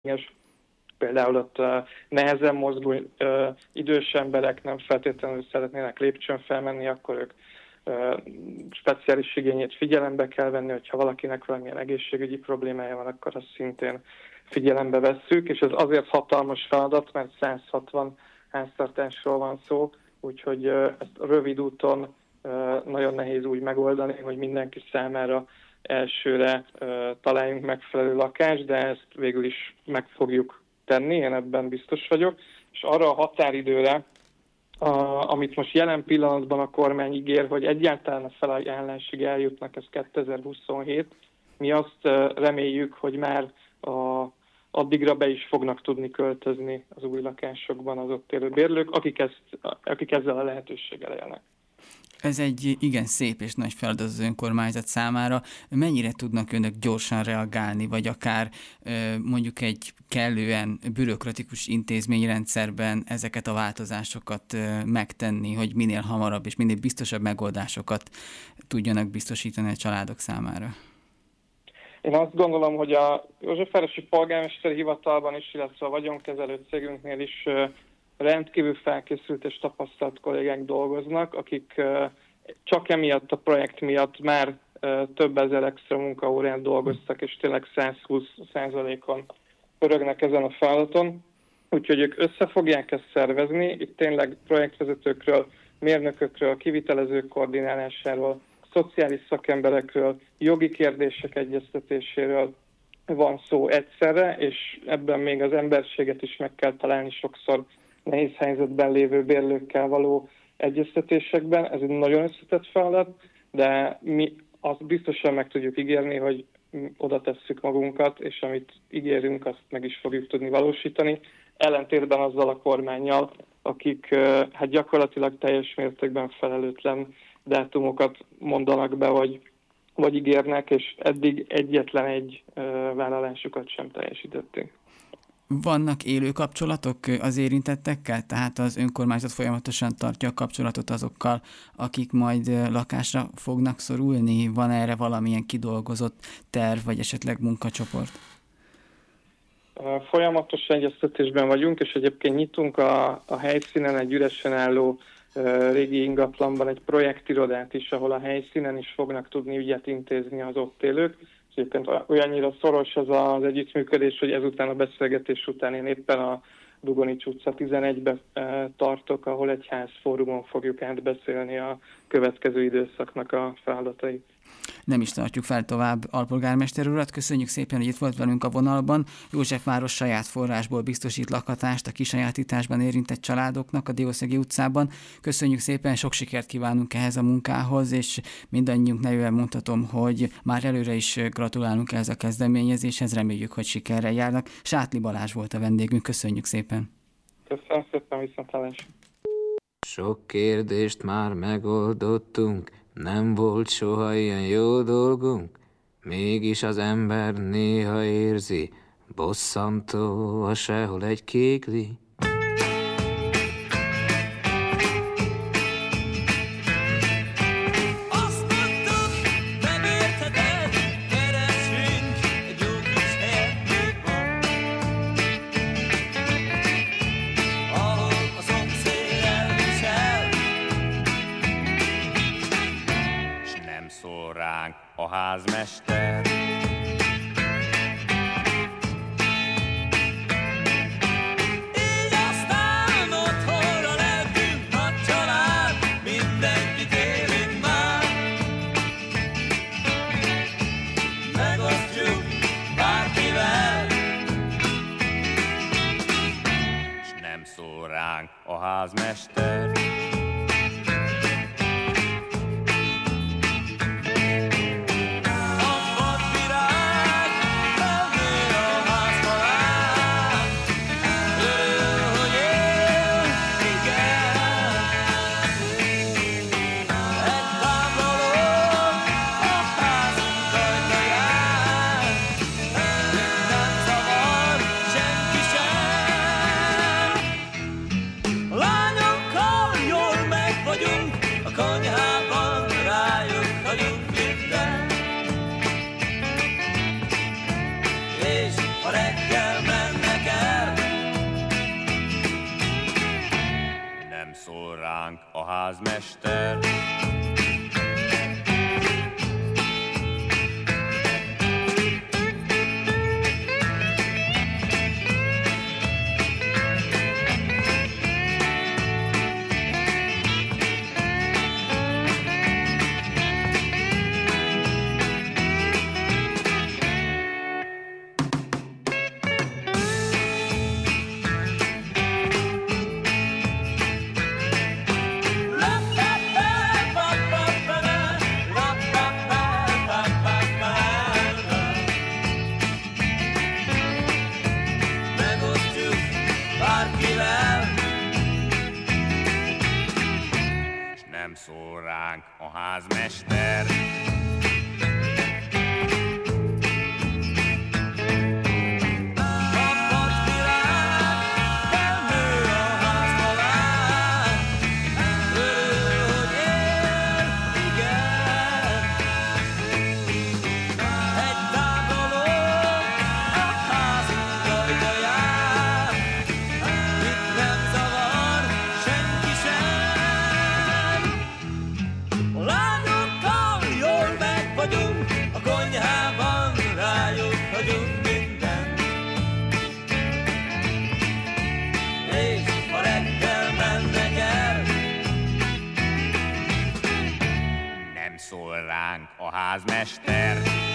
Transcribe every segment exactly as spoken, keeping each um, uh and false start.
Például ott uh, nehezen mozgó uh, idős emberek nem feltétlenül szeretnének lépcsőn felmenni, akkor ők uh, speciális igényét figyelembe kell venni, hogyha valakinek valamilyen egészségügyi problémája van, akkor azt szintén figyelembe vesszük, és ez azért hatalmas feladat, mert száz hatvan háztartásról van szó, úgyhogy uh, ezt rövid úton uh, nagyon nehéz úgy megoldani, hogy mindenki számára elsőre uh, találjunk megfelelő lakást, de ezt végül is meg fogjuk tenni, én ebben biztos vagyok, és arra a határidőre, a, amit most jelen pillanatban a kormány ígér, hogy egyáltalán a felajánlásig eljutnak, ez kétezer-huszonhét, mi azt reméljük, hogy már a, addigra be is fognak tudni költözni az új lakásokban az ott élő bérlők, akik, ezt, akik ezzel a lehetőséggel élnek. Ez egy igen szép és nagy feladat az önkormányzat számára. Mennyire tudnak önök gyorsan reagálni, vagy akár mondjuk egy kellően bürokratikus intézményrendszerben ezeket a változásokat megtenni, hogy minél hamarabb és minél biztosabb megoldásokat tudjanak biztosítani a családok számára? Én azt gondolom, hogy a Józsefvárosi Polgármesteri Hivatalban is, illetve a vagyonkezelő cégünknél is rendkívül felkészült és tapasztalt kollégák dolgoznak, akik csak emiatt a projekt miatt már több ezer extra munkaórán dolgoztak, és tényleg száz húsz százalékon pörögnek ezen a feladaton. Úgyhogy ők össze fogják ezt szervezni. Itt tényleg projektvezetőkről, mérnökökről, kivitelezők koordinálásáról, szociális szakemberekről, jogi kérdések egyeztetéséről van szó egyszerre, és ebben még az emberséget is meg kell találni sokszor nehéz helyzetben lévő bérlőkkel való egyeztetésekben. Ez egy nagyon összetett feladat, de mi azt biztosan meg tudjuk ígérni, hogy oda tesszük magunkat, és amit ígérünk, azt meg is fogjuk tudni valósítani. Ellentétben azzal a kormánnyal, akik hát gyakorlatilag teljes mértékben felelőtlen dátumokat mondanak be, vagy, vagy ígérnek, és eddig egyetlen egy vállalásukat sem teljesítették. Vannak élő kapcsolatok az érintettekkel? Tehát az önkormányzat folyamatosan tartja a kapcsolatot azokkal, akik majd lakásra fognak szorulni? Van erre valamilyen kidolgozott terv, vagy esetleg munkacsoport? Folyamatos egyeztetésben vagyunk, és egyébként nyitunk a, a helyszínen egy üresen álló uh, régi ingatlanban egy projektirodát is, ahol a helyszínen is fognak tudni ügyet intézni az ott élők. Egyébként olyannyira szoros az az együttműködés, hogy ezután a beszélgetés után én éppen a Dugonics utca tizenegybe tartok, ahol egy házfórumon fogjuk átbeszélni a következő időszaknak a feladatait. Nem is tartjuk fel tovább alpolgármester urat. Köszönjük szépen, hogy itt volt velünk a vonalban. Józsefváros saját forrásból biztosít lakhatást a kisajátításban érintett családoknak a Diószegi utcában. Köszönjük szépen, sok sikert kívánunk ehhez a munkához, és mindannyiunk nevében mondhatom, hogy már előre is gratulálunk ehhez a kezdeményezéshez, reméljük, hogy sikerrel járnak. Sátli Balázs volt a vendégünk, köszönjük szépen. Köszönöm szépen, viszontlátásra. Sok kérdést már megoldottunk, nem volt soha ilyen jó dolgunk, mégis az ember néha érzi, bosszantó a sehol egy kékli. A házmester. Így aztán otthonra lentünk, nagy család, mindenkit élünk már. Megosztjuk bárkivel, s nem szól ránk a házmester. Lányom, ránk a házmester. Szól ránk a házmester. Szól ránk a házmester.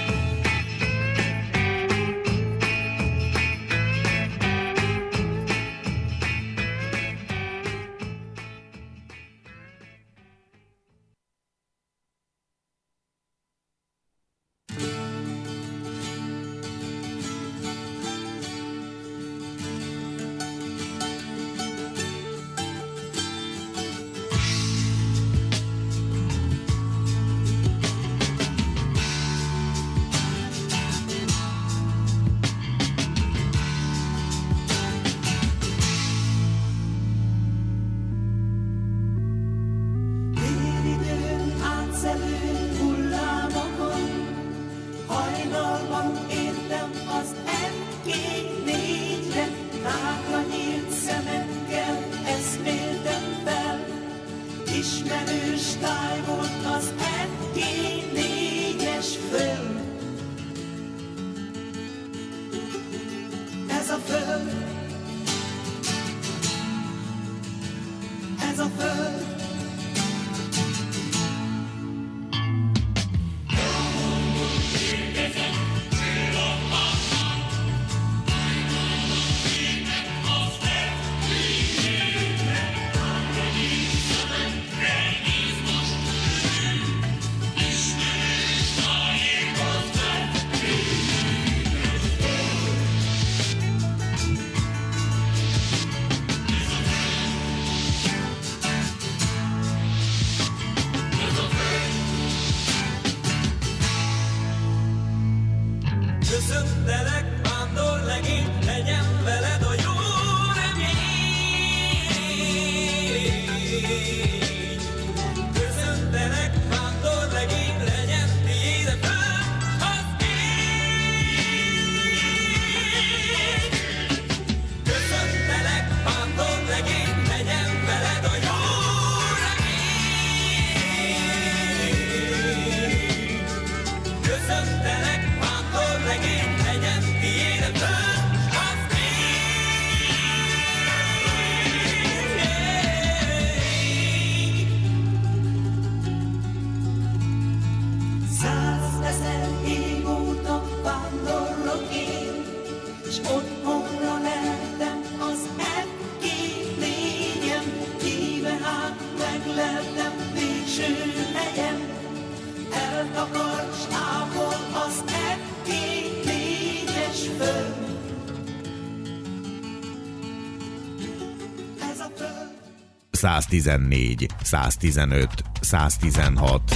száztizennégy, száztizenöt, száztizenhat.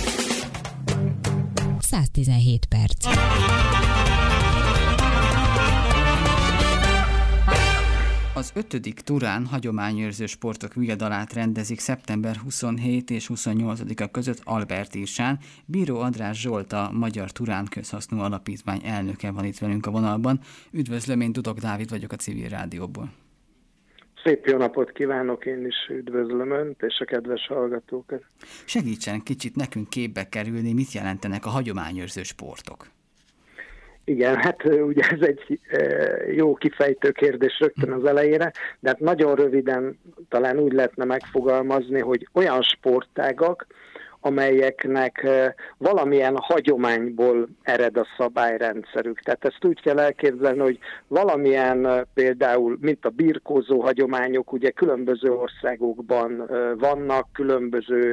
száztizenhét perc. Az ötödik Turán hagyományőrző sportok viadalát rendezik szeptember huszonhetedike és huszonnyolcadika között Albertírsán. Bíró András Zsolt, a Magyar Turán Közhasznú Alapítvány elnöke van itt velünk a vonalban. Üdvözlöm, én Dudok Dávid vagyok a Civil Rádióból. Szép jó napot kívánok, én is üdvözlöm Önt és a kedves hallgatókat. Segítsen kicsit nekünk képbe kerülni, mit jelentenek a hagyományőrző sportok? Igen, hát ugye ez egy jó kifejtő kérdés rögtön az elejére, de hát nagyon röviden talán úgy lehetne megfogalmazni, hogy olyan sportágak, amelyeknek valamilyen hagyományból ered a szabályrendszerük. Tehát ezt úgy kell elképzelni, hogy valamilyen például, mint a birkózó hagyományok, ugye különböző országokban vannak, különböző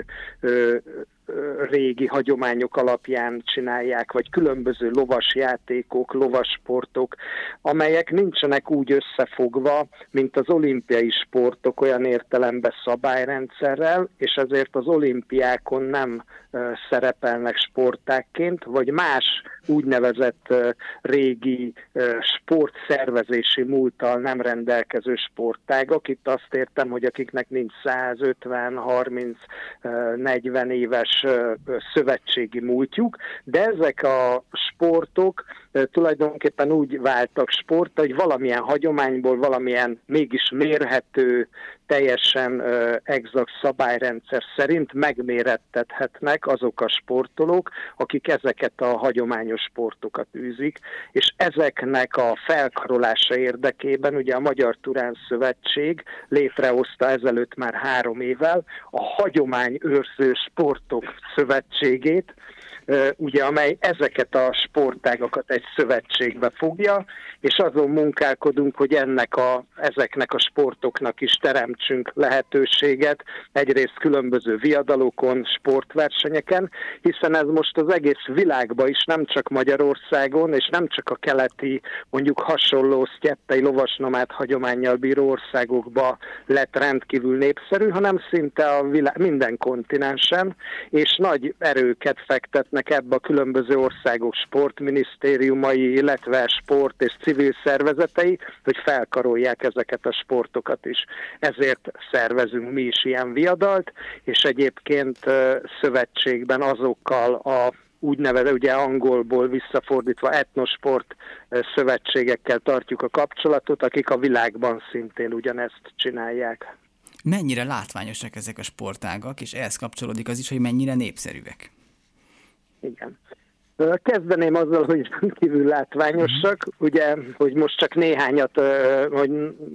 régi hagyományok alapján csinálják, vagy különböző lovasjátékok, lovassportok, amelyek nincsenek úgy összefogva, mint az olimpiai sportok olyan értelemben szabályrendszerrel, és ezért az olimpiákon nem uh, szerepelnek sportákként, vagy más úgynevezett uh, régi uh, sportszervezési múlttal nem rendelkező sportágak. Itt azt értem, hogy akiknek nincs száz ötven, harminc, negyven éves szövetségi múltjuk, de ezek a sportok tulajdonképpen úgy váltak sport, hogy valamilyen hagyományból, valamilyen mégis mérhető, teljesen exakt szabályrendszer szerint megmérettethetnek azok a sportolók, akik ezeket a hagyományos sportokat űzik, és ezeknek a felkarolása érdekében ugye a Magyar Turán Szövetség létrehozta ezelőtt már három évvel a Hagyományőrző Sportok Szövetségét, ugye, amely ezeket a sportágakat egy szövetségbe fogja, és azon munkálkodunk, hogy ennek a, ezeknek a sportoknak is teremtsünk lehetőséget, egyrészt különböző viadalokon, sportversenyeken, hiszen ez most az egész világban is, nem csak Magyarországon, és nem csak a keleti, mondjuk hasonló sztyeppei lovasnomád hagyománnyal bíró országokba lett rendkívül népszerű, hanem szinte a világ, minden kontinensen, és nagy erőket fektetnek ebbe a különböző országok sportminisztériumai, illetve sport és civil szervezetei, hogy felkarolják ezeket a sportokat is. Ezért szervezünk mi is ilyen viadalt, és egyébként szövetségben azokkal a úgynevezett, ugye angolból visszafordítva etnosport szövetségekkel tartjuk a kapcsolatot, akik a világban szintén ugyanezt csinálják. Mennyire látványosak ezek a sportágak, és ehhez kapcsolódik az is, hogy mennyire népszerűek? Igen. Kezdeném azzal, hogy kívül látványosak, ugye, hogy most csak néhányat, hogy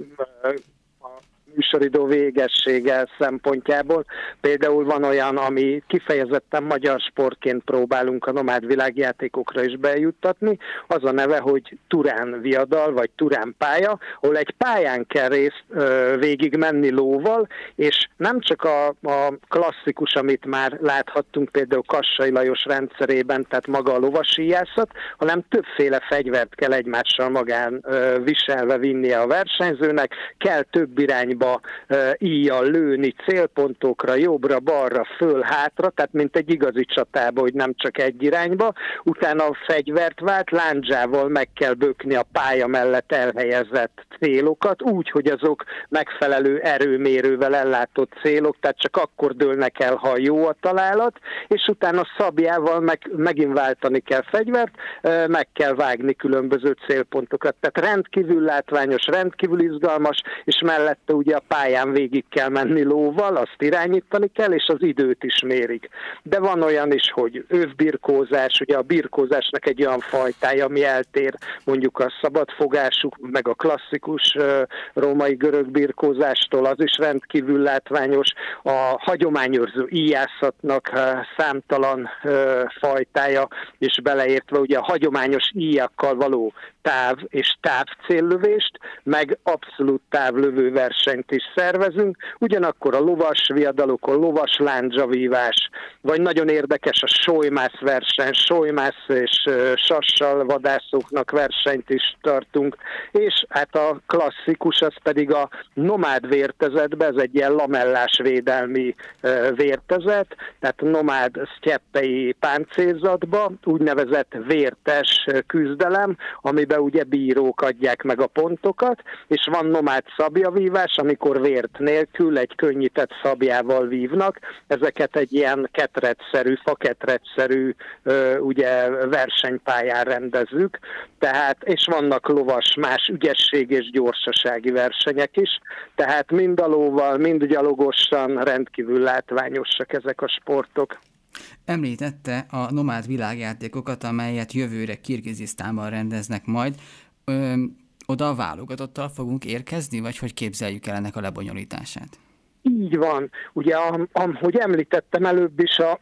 a műsoridő végessége szempontjából. Például van olyan, ami kifejezetten magyar sportként próbálunk a nomád világjátékokra is bejuttatni. Az a neve, hogy Turán viadal, vagy Turán pálya, ahol egy pályán kell részt végig menni lóval, és nem csak a, a klasszikus, amit már láthattunk például Kassai Lajos rendszerében, tehát maga a lovasíjászat, hanem többféle fegyvert kell egymással magán viselve vinnie a versenyzőnek, kell több irányba íjjal lőni célpontokra, jobbra, balra, föl, hátra, tehát mint egy igazi csatába, hogy nem csak egy irányba. Utána a fegyvert vált, lándzsával meg kell bökni a pálya mellett elhelyezett célokat, úgy, hogy azok megfelelő erőmérővel ellátott célok, tehát csak akkor dőlnek el, ha jó a találat, és utána szabjával meg, megint váltani kell fegyvert, meg kell vágni különböző célpontokat. Tehát rendkívül látványos, rendkívül izgalmas, és mellette ugye a pályán végig kell menni lóval, azt irányítani kell, és az időt is mérik. De van olyan is, hogy övbirkózás, ugye a birkózásnak egy olyan fajtája, ami eltér mondjuk a szabadfogásuk, meg a klasszikus uh, római görög birkózástól, az is rendkívül látványos. A hagyományőrző íjászatnak uh, számtalan uh, fajtája, és beleértve ugye a hagyományos íjakkal való táv és távcéllövést, meg abszolút távlövő versenyt is szervezünk, ugyanakkor a lovas viadalokon lovas lándzsavívás, vagy nagyon érdekes a solymász verseny, solymász és uh, sassal vadászóknak versenyt is tartunk, és hát a klasszikus az pedig a nomád vértezetbe, ez egy ilyen lamellás védelmi uh, vértezet, tehát nomád sztyeppei páncélzatba, úgynevezett vértes küzdelem, amiben ugye bírók adják meg a pontokat, és van nomád szabjavívás, ami amikor vért nélkül egy könnyített szabjával vívnak. Ezeket egy ilyen ketrecszerű, faketrecszerű ugye versenypályán rendezzük. Tehát, és vannak lovas, más ügyesség és gyorsasági versenyek is. Tehát mind a lóval, mind gyalogosan rendkívül látványosak ezek a sportok. Említette a nomád világjátékokat, amelyet jövőre Kirgizisztánban rendeznek majd. Ö, oda a válogatottal fogunk érkezni, vagy hogy képzeljük el ennek a lebonyolítását? Így van. Ugye, ahogy említettem előbb is, a,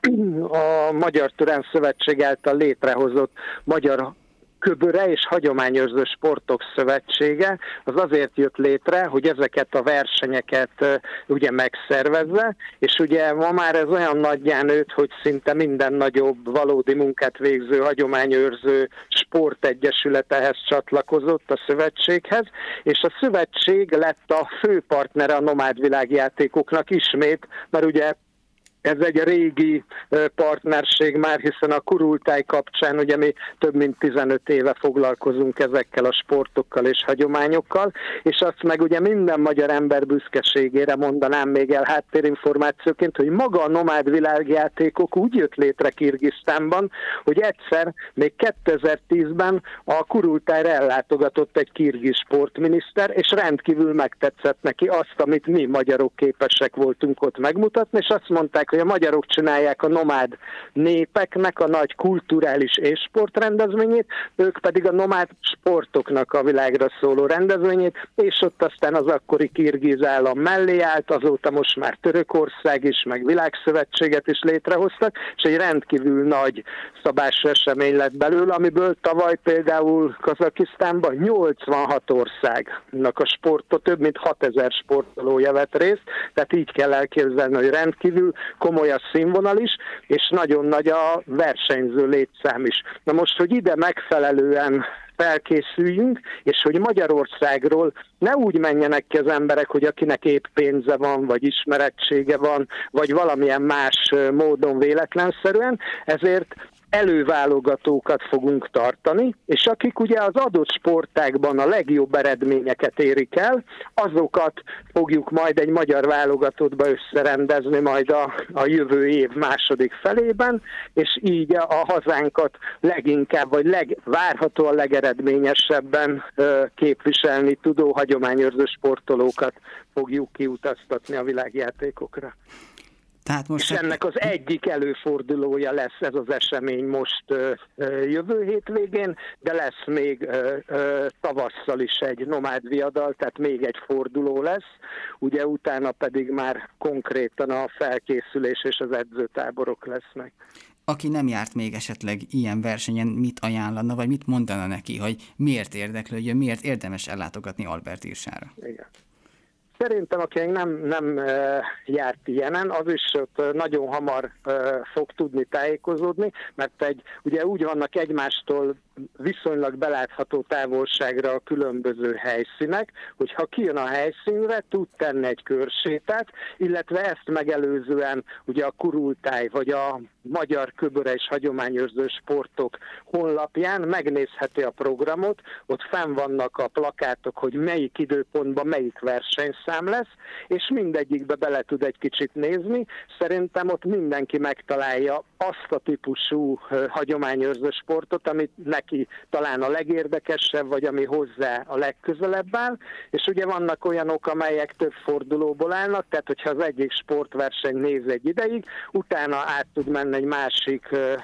a Magyar Turán Szövetség által létrehozott Magyar Köböre és Hagyományőrző Sportok Szövetsége az azért jött létre, hogy ezeket a versenyeket ugye megszervezze, és ugye ma már ez olyan nagyján nőtt, hogy szinte minden nagyobb valódi munkát végző hagyományőrző sportegyesület ehhez csatlakozott a szövetséghez, és a szövetség lett a főpartnere a nomád világjátékoknak ismét, mert ugye ez egy régi partnerség már, hiszen a kurultáj kapcsán ugye mi több mint tizenöt éve foglalkozunk ezekkel a sportokkal és hagyományokkal, és azt meg ugye minden magyar ember büszkeségére mondanám még el háttérinformációként, hogy maga a nomád világjátékok úgy jött létre Kirgisztánban, hogy egyszer még kétezer-tízben a kurultájra ellátogatott egy kirgiz sportminiszter, és rendkívül megtetszett neki azt, amit mi magyarok képesek voltunk ott megmutatni, és azt mondták, hogy a magyarok csinálják a nomád népeknek a nagy kulturális és sportrendezvényét, ők pedig a nomád sportoknak a világra szóló rendezvényét, és ott aztán az akkori kirgiz állam mellé állt, azóta most már Törökország is, meg világszövetséget is létrehoztak, és egy rendkívül nagy szabású esemény lett belőle, amiből tavaly például Kazakisztánban nyolcvanhat országnak a sportot, több mint hatezer sportolója vett részt, tehát így kell elképzelni, hogy rendkívül komoly a színvonal is, és nagyon nagy a versenyző létszám is. Na most, hogy ide megfelelően felkészüljünk, és hogy Magyarországról ne úgy menjenek ki az emberek, hogy akinek épp pénze van, vagy ismerettsége van, vagy valamilyen más módon véletlenszerűen, ezért előválogatókat fogunk tartani, és akik ugye az adott sportágban a legjobb eredményeket érik el, azokat fogjuk majd egy magyar válogatottba összerendezni majd a, a jövő év második felében, és így a, a hazánkat leginkább, vagy leg, várhatóan legeredményesebben ö, képviselni tudó hagyományőrző sportolókat fogjuk kiutaztatni a világjátékokra. Tehát most és ennek az egyik előfordulója lesz ez az esemény most ö, ö, jövő hétvégén, de lesz még ö, ö, tavasszal is egy nomád viadal, tehát még egy forduló lesz, ugye utána pedig már konkrétan a felkészülés és az edzőtáborok lesznek. Aki nem járt még esetleg ilyen versenyen, mit ajánlana, vagy mit mondana neki, hogy miért érdeklődjön, miért érdemes ellátogatni Albertírsára? Igen. Szerintem, aki nem, nem e, járt ilyenen, az is ott nagyon hamar e, fog tudni tájékozódni, mert egy, ugye úgy vannak egymástól viszonylag belátható távolságra a különböző helyszínek, hogy ha kijön a helyszínre, tud tenni egy körsétát, illetve ezt megelőzően ugye a kurultáj vagy a Magyar Köböre és Hagyományőrző Sportok honlapján megnézheti a programot, ott fenn vannak a plakátok, hogy melyik időpontban melyik versenyszám lesz, és mindegyikbe bele tud egy kicsit nézni. Szerintem ott mindenki megtalálja azt a típusú hagyományőrző sportot, amit neki talán a legérdekesebb, vagy ami hozzá a legközelebb áll, és ugye vannak olyanok, amelyek több fordulóból állnak, tehát hogyha az egyik sportverseny néz egy ideig, utána át tud menni egy másik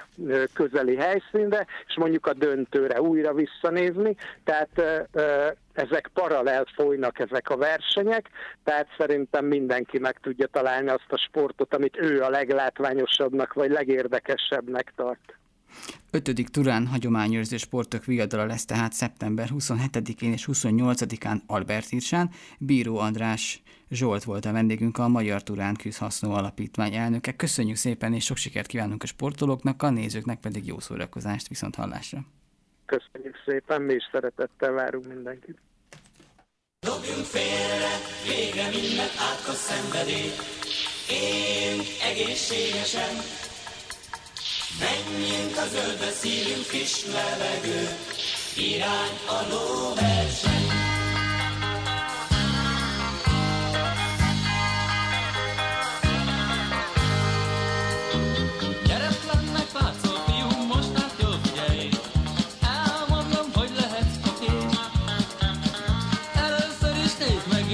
közeli helyszínre, és mondjuk a döntőre újra visszanézni, tehát ezek paralel folynak ezek a versenyek, tehát szerintem mindenki meg tudja találni azt a sportot, amit ő a leglátványosabbnak vagy legérdekesebbnek tart. ötödik Turán hagyományőrző sportok viadala lesz tehát szeptember huszonhetedikén és huszonnyolcadikán Albertírsán. Bíró András Zsolt volt a vendégünk, a Magyar Turán Közhasznú Alapítvány elnöke. Köszönjük szépen, és sok sikert kívánunk a sportolóknak, a nézőknek pedig jó szórakozást, viszont hallásra. Köszönjük szépen, mi is szeretettel várunk mindenkit. Dobjunk félre, vége mindent átkos szenvedély, éljünk egészségesen, menjünk a zöldbe, szívünk friss levegő, irány a lóverseny.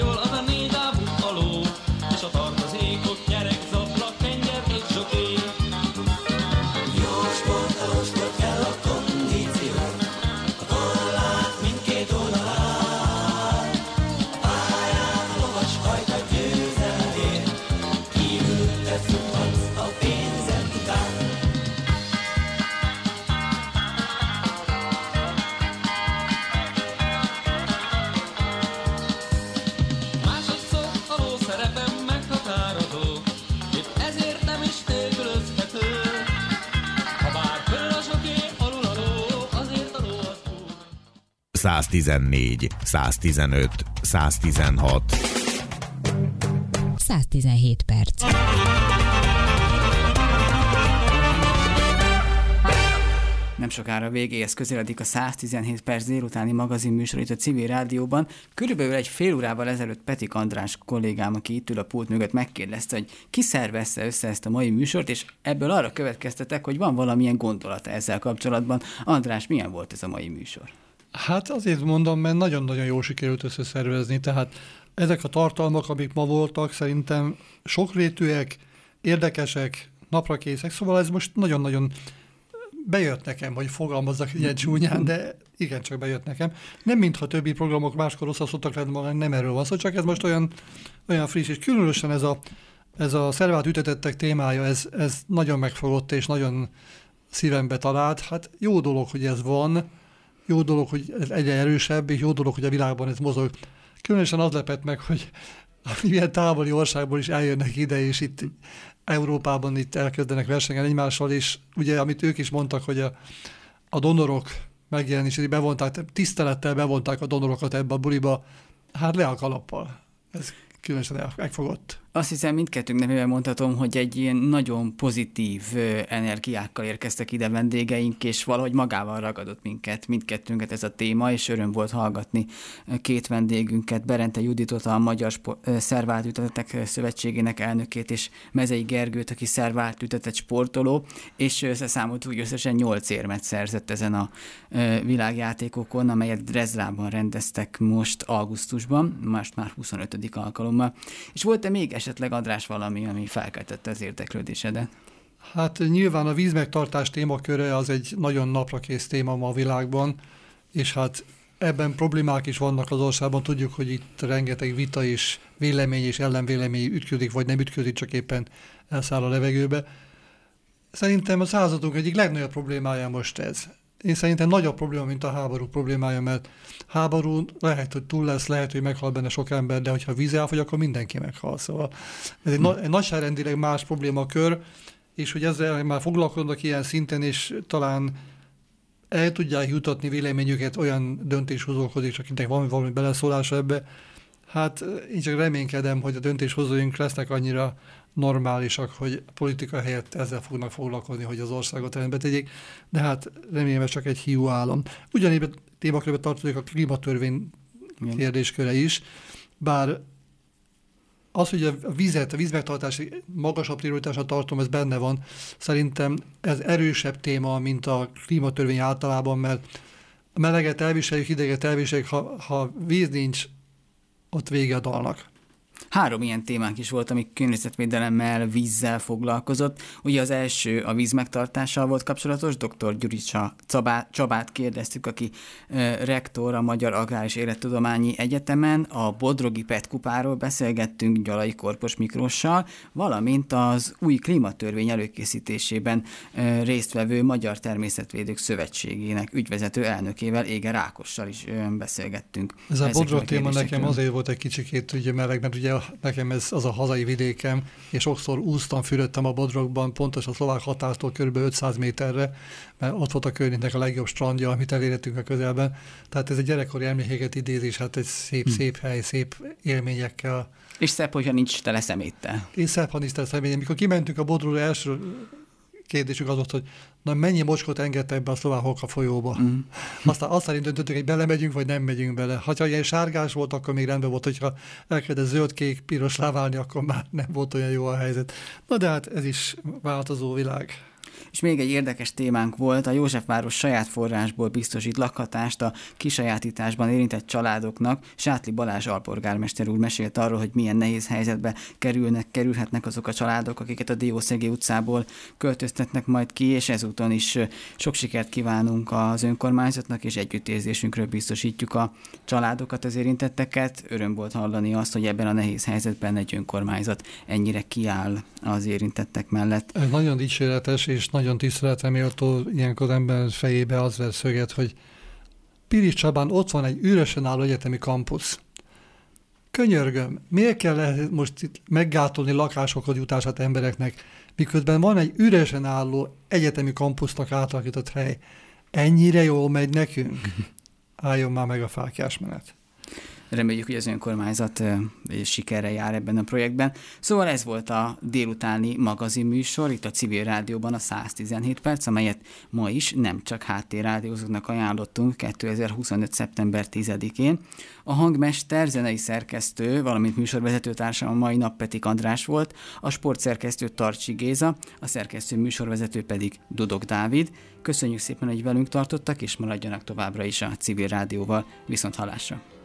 jól az a négy lábú aló, és a tartozékot gyerek, zabra, kenyér és zsoké. Jó sportolósnak kell a kondíció, a korlát mindkét oldalán. Pályán a lovas hajt a győzelemért, kívül te futhatsz a pénzed után. Másodszor a ló szerepem meghatározó, épp ezért nem is nélkülözhető. Ha bár föl a zsoké, alul a ló, azért a ló az úr. száztizennégy, száztizenöt, száztizenhat. száztizenhét perc. Nem sokára végéhez közeledik a száztizenhét perc délutáni magazinműsor itt a Civil Rádióban. Körülbelül egy fél órával ezelőtt Petik András kollégám, aki itt ül a pult mögött, megkérdezte, hogy ki szervezte össze ezt a mai műsort, és ebből arra következtetek, hogy van valamilyen gondolata ezzel kapcsolatban. András, milyen volt ez a mai műsor? Hát azért mondom, mert nagyon-nagyon jól sikerült összeszervezni, tehát ezek a tartalmak, amik ma voltak, szerintem sokrétűek, érdekesek, naprakészek, szóval ez most nagyon-nagyon bejött nekem, hogy fogalmazzak ilyen csúnyán, de igencsak bejött nekem. Nem mintha többi programok máskor osztasztottak lenni, nem erről van szó, csak ez most olyan, olyan friss, és különösen ez a, ez a szervát ütetettek témája, ez, ez nagyon megfogott és nagyon szívembe talált. Hát jó dolog, hogy ez van, jó dolog, hogy ez egyre erősebb, és jó dolog, hogy a világban ez mozog. Különösen az lepett meg, hogy milyen távoli országból is eljönnek ide, és itt Európában itt elkezdenek versenyen egymással, és ugye, amit ők is mondtak, hogy a, a donorok megjelenését bevonták, tisztelettel bevonták a donorokat ebbe a buliba, hát le a kalappal. Ez különösen megfogott. Azt hiszem, mindkettőnk nevében mondhatom, hogy egy ilyen nagyon pozitív energiákkal érkeztek ide vendégeink, és valahogy magával ragadott minket, mindkettőnket ez a téma, és öröm volt hallgatni két vendégünket, Berente Juditot, a Magyar Szervált Ütetettek Szövetségének elnökét, és Mezei Gergőt, aki szervált ütetett sportoló, és összeszámolt úgy összesen nyolc érmet szerzett ezen a világjátékokon, amelyet Dresdában rendeztek most augusztusban, most már huszonötödik alkalommal. És volt-e még esetleg, András, valami, ami felkeltette az érdeklődésedet? Hát nyilván a vízmegtartás témaköre az egy nagyon naprakész téma ma a világban, és hát ebben problémák is vannak az országban. Tudjuk, hogy itt rengeteg vita és vélemény és ellenvélemény ütközik, vagy nem ütközik, csak éppen elszáll a levegőbe. Szerintem a századunk egyik legnagyobb problémája most ez. Én szerintem nagyobb probléma, mint a háború problémája, mert háború lehet, hogy túl lesz, lehet, hogy meghal benne sok ember, de hogyha víz elfogy, akkor mindenki meghal. Szóval ez egy, hm. na- egy nagyságrendileg más problémakör, és hogy ezzel már foglalkoznak ilyen szinten, és talán el tudják jutatni véleményüket olyan döntéshozókhoz, és akiknek van valami beleszólása ebbe. Hát én csak reménykedem, hogy a döntéshozóink lesznek annyira normálisak, hogy politika helyett ezzel fognak foglalkozni, hogy az országot rendbe tegyék, de hát remélem, ez csak egy hiú álom. Ugyanígy témakörbe tartozik a klímatörvény kérdésköre is, bár az, hogy a vizet, a vízmegtartási magasabb prioritásra tartom, ez benne van. Szerintem ez erősebb téma, mint a klímatörvény általában, mert a meleget elviseljük, hideget elviseljük, ha, ha víz nincs, ott vége a dalnak. Három ilyen témánk is volt, amik környezetvédelemmel, vízzel foglalkozott. Ugye az első a víz megtartással volt kapcsolatos, dr. Gyuricsa Csabát kérdeztük, aki e, rektor a Magyar Agrár és Élettudományi Egyetemen, a Bodrogi Petkupáról beszélgettünk Gyalai Korpos Miklóssal, valamint az új klímatörvény előkészítésében e, résztvevő Magyar Természetvédők Szövetségének ügyvezető elnökével, Éger Ákossal is e, beszélgettünk. Ez a Bodrog téma nekem azért volt egy kicsikét ugye meleg, mert ugye nekem ez az a hazai vidékem, és sokszor úsztam, fürödtem a Bodrogban, pontos a szlovák határtól kb. ötszáz méterre, mert ott volt a környéknek a legjobb strandja, amit elérhetünk a közelben. Tehát ez egy gyerekkori emlékeket idézés, hát egy szép, hm. szép hely, szép élményekkel. És szebb, hogyha nincs tele szeméttel. És szebb, ha nincs tele szeméttel. Mikor kimentünk a Bodrogról, első kérdésünk az volt, hogy na mennyi mocskot engedte ebbe a szlovák a folyóba. Mm. Aztán azt szerint döntöttük, hogy belemegyünk, vagy nem megyünk bele. Ha ilyen sárgás volt, akkor még rendben volt, hogyha elkezdett zöld, kék, piros láválni, akkor már nem volt olyan jó a helyzet. Na de hát ez is változó világ. És még egy érdekes témánk volt, a Józsefváros saját forrásból biztosít lakhatást a kisajátításban érintett családoknak. Sátli Balázs alpolgármester úr mesélt arról, hogy milyen nehéz helyzetbe kerülnek, kerülhetnek azok a családok, akiket a Diószegi utcából költöztetnek majd ki, és ezúton is sok sikert kívánunk az önkormányzatnak, és együttérzésünkről biztosítjuk a családokat, az érintetteket. Öröm volt hallani azt, hogy ebben a nehéz helyzetben egy önkormányzat ennyire kiáll az érintettek mellett. Ez nagyon dicséretes és nagyon tiszteletreméltó, ilyenkor ember fejébe az vesz szöget, hogy Pilis Csabán ott van egy üresen álló egyetemi kampusz. Könyörgöm, miért kell most itt meggátolni lakásokhoz jutását embereknek, miközben van egy üresen álló egyetemi kampusznak átalakított hely. Ennyire jól megy nekünk? Álljon már meg a fáklyás menet. Reméljük, hogy az önkormányzat sikerrel jár ebben a projektben. Szóval ez volt a délutáni magazinműsor, itt a Civil Rádióban a száz tizenhét perc, amelyet ma is nem csak háttérrádiózóknak ajánlottunk kétezer-huszonöt. szeptember tizedikén. A hangmester, zenei szerkesztő, valamint műsorvezetőtársam a mai nap Petik András volt, a sportszerkesztő Tarcsi Géza, a szerkesztő műsorvezető pedig Dudok Dávid. Köszönjük szépen, hogy velünk tartottak, és maradjanak továbbra is a Civil Rádióval. Viszont hallásra!